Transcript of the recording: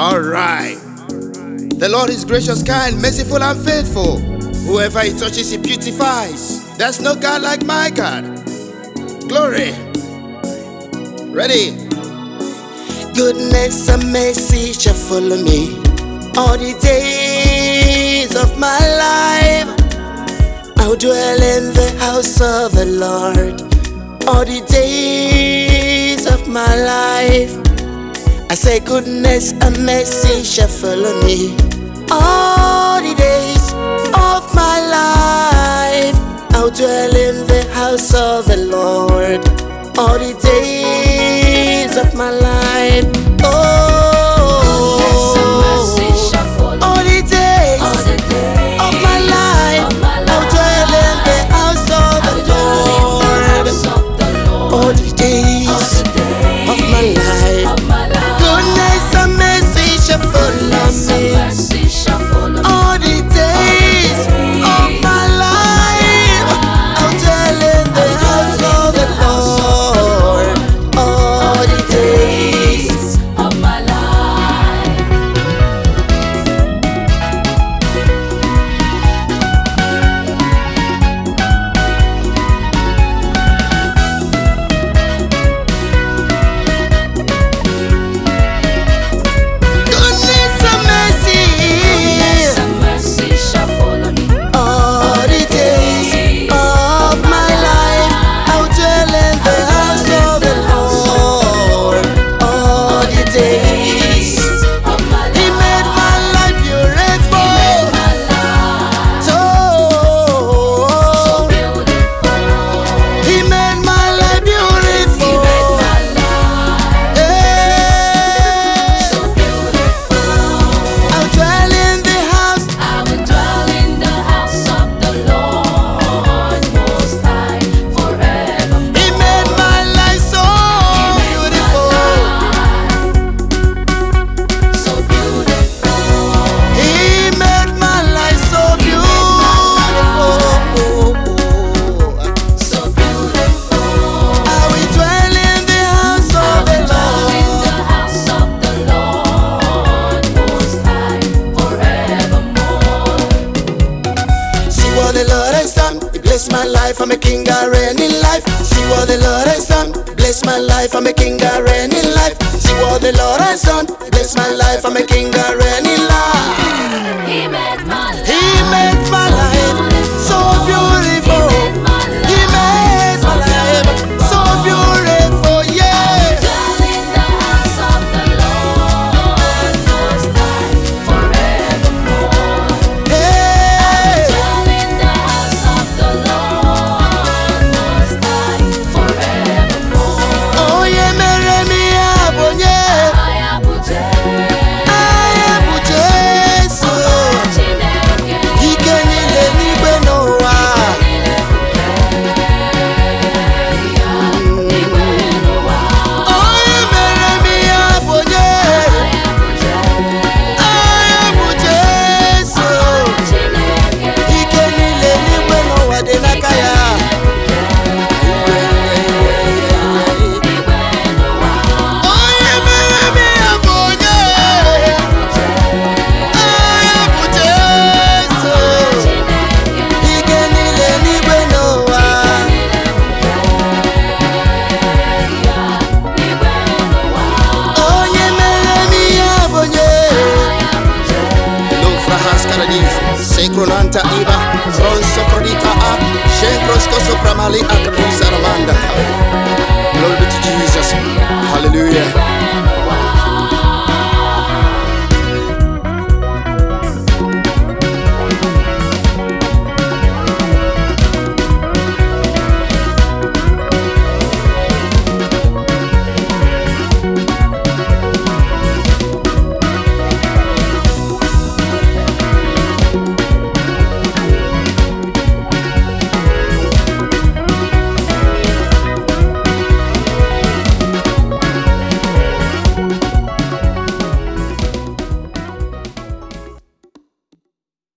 Alright. The Lord is gracious, kind, merciful, and faithful. Whoever He touches, He beautifies. There's no God like my God. Glory. Ready? Goodness and mercy shall follow me all the days of my life. I'll dwell in the house of the Lord all the days of my life. I say goodness and mercy shall follow me all the days of my life. I'll dwell in the house of the Lord all the days of my life. Oh, goodness and mercy shall follow all the days of my life. I'll dwell in the house of the Lord all the days of my life. Goodness and mercy shall follow me all the days of my life. I'll dwell in the house of the Lord all the days of my life. Goodness and mercy Goodness and mercy shall follow me all the days of my life. I'll dwell in the house of the Lord all the days. of my He life. made my life beautiful. My life So beautiful. He made my life beautiful. My life Yeah. so beautiful. I'll dwell in the house. I will dwell in the house of the Lord Most High forevermore. He made my life so beautiful. So beautiful. He made my life so beautiful. So beautiful. I will dwell in the house of the Dwell in Lord. the house of the Lord Most High forevermore. See what the Lord has done. He blessed my life. I'm a king, I reign in life. See what the Lord has done. Bless my life. I'm a king, I reign in life. See what the Lord has done. Bless my life. I'm a king, I reign in life. He made my life. He made my life so beautiful. He made my life so beautiful. Yeah. Dwell in the house of the Lord Most High forevermore. Hey. Dwell in the house of the Lord Most High forevermore. Oh yeah, mere mi abo yeah. I am I am Jesus. Chineke. Ike niile n'igwe n'ụwa. Oh yeah, mere mi abo yeah. I am Jesus. Ike niile n'igwe n'ụwa dị n'aka ya. Onye mere m ya bụ onye. I am Jesus. Ike niile n'igwe n'ụwa. Onye mere m ya bụ onye. Lufra Hascaradis, Synchronanta Iba, Ron Soprodita A, Shenkrosko Sopramali Akadu Saraman,